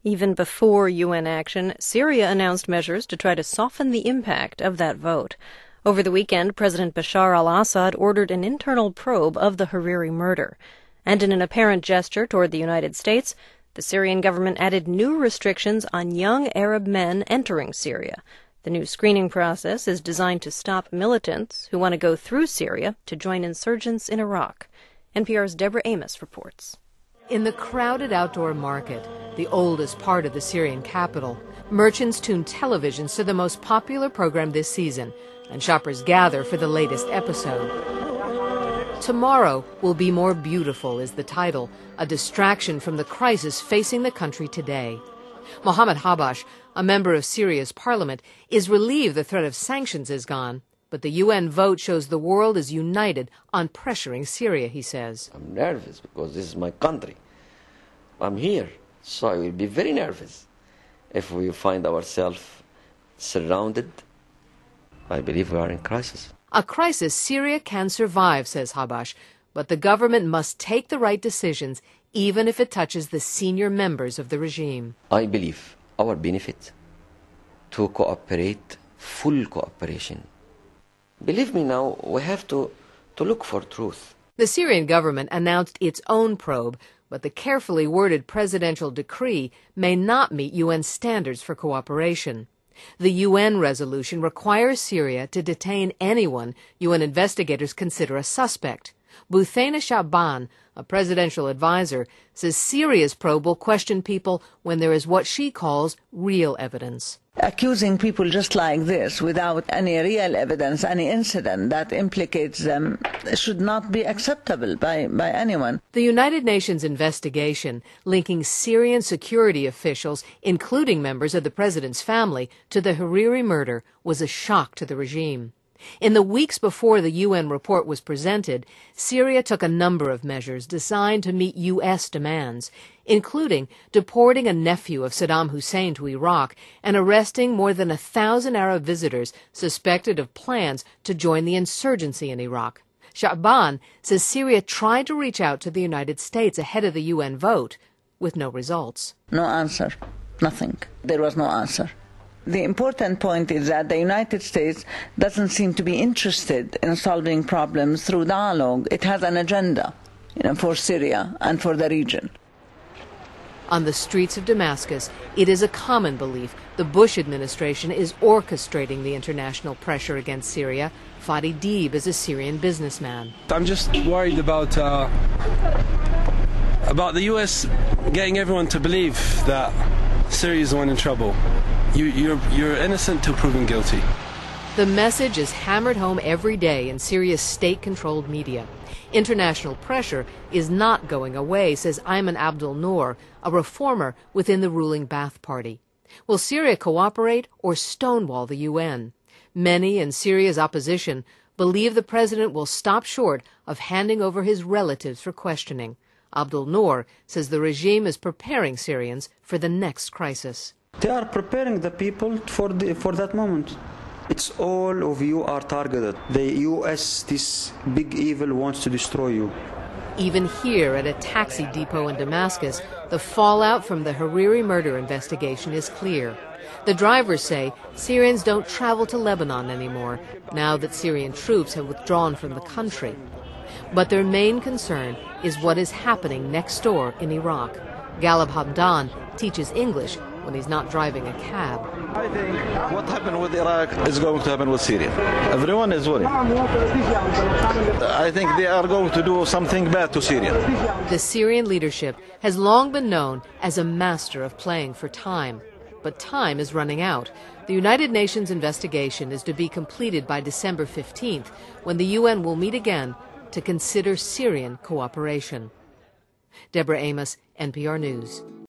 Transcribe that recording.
Even before UN action, Syria announced measures to try to soften the impact of that vote. Over the weekend, President Bashar al-Assad ordered an internal probe of the Hariri murder. And in an apparent gesture toward the United States, the Syrian government added new restrictions on young Arab men entering Syria. The new screening process is designed to stop militants who want to go through Syria to join insurgents in Iraq. NPR's Deborah Amos reports. In the crowded outdoor market, the oldest part of the Syrian capital, merchants tune televisions to the most popular program this season, and shoppers gather for the latest episode. Tomorrow Will Be More Beautiful is the title, a distraction from the crisis facing the country today. Mohammed Habash, a member of Syria's parliament, is relieved the threat of sanctions is gone. But the UN vote shows the world is united on pressuring Syria, he says. I'm nervous because this is my country. I'm here, so I will be very nervous if we find ourselves surrounded. I believe we are in crisis. A crisis Syria can survive, says Habash, but the government must take the right decisions, even if it touches the senior members of the regime. I believe our benefit to cooperate, full cooperation. Believe me now, we have to look for truth. The Syrian government announced its own probe, but the carefully worded presidential decree may not meet UN standards for cooperation. The UN resolution requires Syria to detain anyone UN investigators consider a suspect. Buthaina Shaban, a presidential advisor, says Syria's probe will question people when there is what she calls real evidence. Accusing people just like this without any real evidence, any incident that implicates them, should not be acceptable by anyone. The United Nations investigation linking Syrian security officials, including members of the president's family, to the Hariri murder was a shock to the regime. In the weeks before the UN report was presented, Syria took a number of measures designed to meet U.S. demands, including deporting a nephew of Saddam Hussein to Iraq and arresting more than 1,000 Arab visitors suspected of plans to join the insurgency in Iraq. Shaban says Syria tried to reach out to the United States ahead of the UN vote, with no results. No answer. Nothing. There was no answer. The important point is that the United States doesn't seem to be interested in solving problems through dialogue. It has an agenda, for Syria and for the region. On the streets of Damascus, it is a common belief the Bush administration is orchestrating the international pressure against Syria. Fadi Deeb is a Syrian businessman. I'm just worried about the U.S. getting everyone to believe that Syria is the one in trouble. You're innocent till proven guilty. The message is hammered home every day in Syria's state-controlled media. International pressure is not going away, says Ayman Abdul Noor, a reformer within the ruling Ba'ath Party. Will Syria cooperate or stonewall the UN? Many in Syria's opposition believe the president will stop short of handing over his relatives for questioning. Abdul Noor says the regime is preparing Syrians for the next crisis. They are preparing the people for that moment. It's all of you are targeted. The U.S., this big evil, wants to destroy you. Even here at a taxi depot in Damascus, the fallout from the Hariri murder investigation is clear. The drivers say Syrians don't travel to Lebanon anymore, now that Syrian troops have withdrawn from the country. But their main concern is what is happening next door in Iraq. Galib Hamdan teaches English when he's not driving a cab. I think what happened with Iraq is going to happen with Syria. Everyone is worried. I think they are going to do something bad to Syria. The Syrian leadership has long been known as a master of playing for time. But time is running out. The United Nations investigation is to be completed by December 15th, when the UN will meet again to consider Syrian cooperation. Deborah Amos, NPR News.